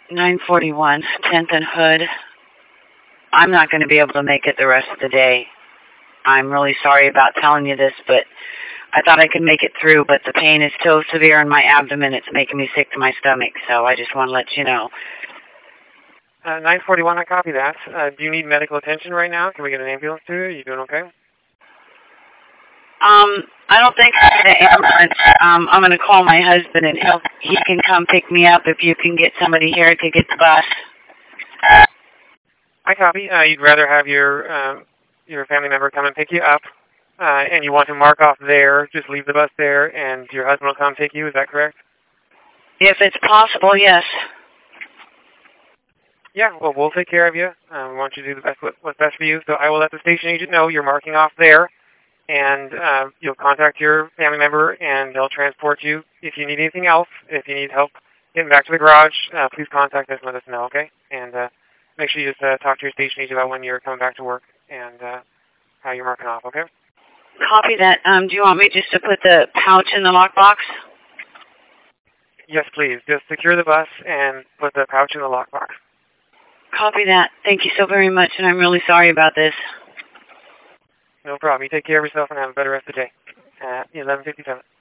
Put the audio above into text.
941, 10th and Hood. I'm not going to be able to make it the rest of the day. I'm really sorry about telling you this, but I thought I could make it through, but the pain is so severe in my abdomen, it's making me sick to my stomach, so I just want to let you know. 941, I copy that. Do you need medical attention right now? Can we get an ambulance to you? Are you doing okay? I don't think I need an ambulance. I'm going to call my husband, and he can come pick me up if you can get somebody here to get the bus. I copy. You'd rather have your family member come and pick you up, and you want to mark off there, just leave the bus there, and your husband will come take you. Is that correct? If it's possible, yes. Yeah, well, we'll take care of you. We want you to do what's best for you. So I will let the station agent know you're marking off there, and you'll contact your family member, and they'll transport you. If you need anything else, if you need help getting back to the garage, please contact us and let us know, okay? And make sure you just talk to your station agent about when you're coming back to work and how you're marking off, okay? Copy that. Do you want me just to put the pouch in the lockbox? Yes, please. Just secure the bus and put the pouch in the lockbox. Copy that. Thank you so very much, and I'm really sorry about this. No problem. You take care of yourself and have a better rest of the day. 11:57.